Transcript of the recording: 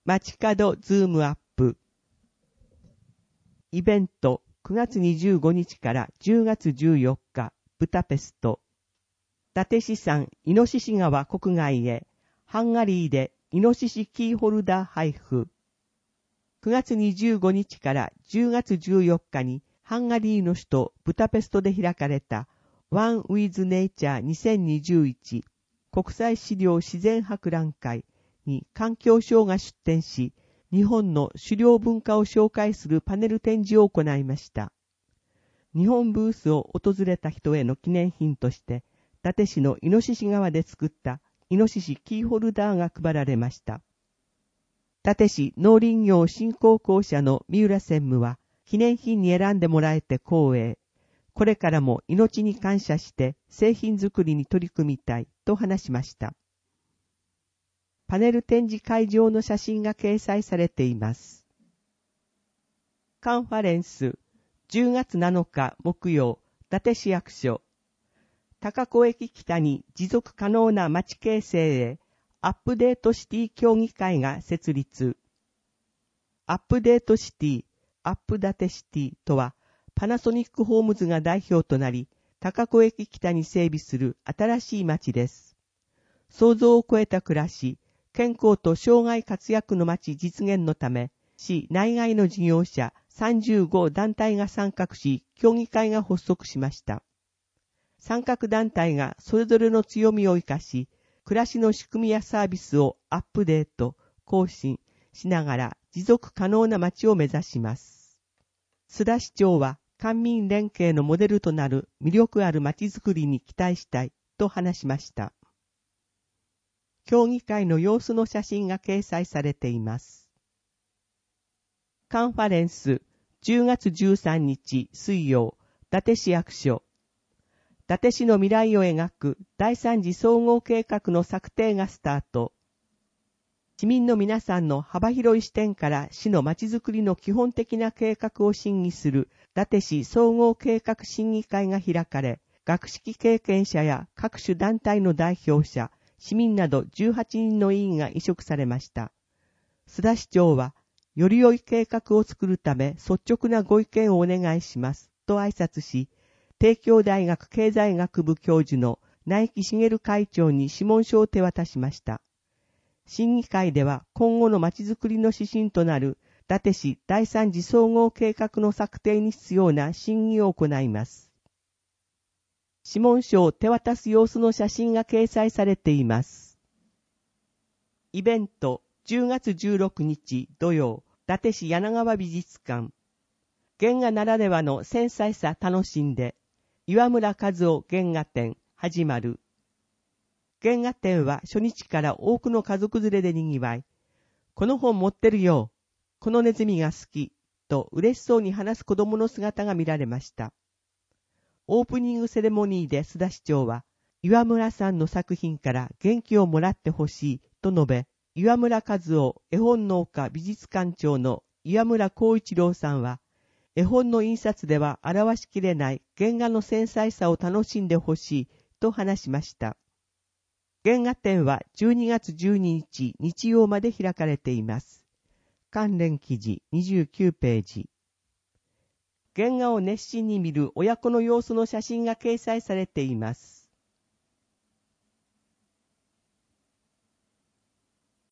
街角ズームアップ。イベント9月25日から10月14日、ブダペスト。伊達市産イノシシ川国外へ、ハンガリーでイノシシキーホルダー配布。9月25日から10月14日にハンガリーの首都ブダペストで開かれた One with Nature 2021国際資料自然博覧会に環境省が出展し、日本の狩猟文化を紹介するパネル展示を行いました。日本ブースを訪れた人への記念品として、伊達市のイノシシ川で作ったイノシシキーホルダーが配られました。伊達市農林業振興公社の三浦専務は、記念品に選んでもらえて光栄。これからも命に感謝して製品作りに取り組みたいと話しました。パネル展示会場の写真が掲載されています。カンファレンス10月7日木曜、伊達市役所。高子駅北に持続可能な街形成へアップデートシティ協議会が設立。アップデートシティ、アップ伊達シティとは、パナソニックホームズが代表となり、高子駅北に整備する新しい街です。想像を超えた暮らし、健康と障害活躍の街実現のため、市内外の事業者35団体が参画し、協議会が発足しました。参画団体がそれぞれの強みを生かし、暮らしの仕組みやサービスをアップデート、更新しながら持続可能な街を目指します。須田市長は官民連携のモデルとなる魅力ある街づくりに期待したいと話しました。協議会の様子の写真が掲載されています。カンファレンス10月13日水曜、伊達市役所。伊達市の未来を描く第3次総合計画の策定がスタート。市民の皆さんの幅広い視点から市のまちづくりの基本的な計画を審議する伊達市総合計画審議会が開かれ、学識経験者や各種団体の代表者、市民など18人の委員が委嘱されました。須田市長は、より良い計画を作るため率直なご意見をお願いしますと挨拶し、帝京大学経済学部教授の内木茂会長に諮問書を手渡しました。審議会では今後のまちづくりの指針となる伊達市第3次総合計画の策定に必要な審議を行います。諮問書を手渡す様子の写真が掲載されています。イベント10月16日土曜、伊達市柳川美術館。原画ならではの繊細さ楽しんで、岩村和夫原画展始まる。原画展は初日から多くの家族連れで賑わい、この本持ってるよ、このネズミが好き、と嬉しそうに話す子供の姿が見られました。オープニングセレモニーで須田市長は、岩村さんの作品から元気をもらってほしいと述べ、岩村和夫絵本農家美術館長の岩村光一郎さんは、絵本の印刷では表しきれない原画の繊細さを楽しんでほしいと話しました。原画展は12月12日日曜まで開かれています。関連記事29ページ。原画を熱心に見る親子の様子の写真が掲載されています。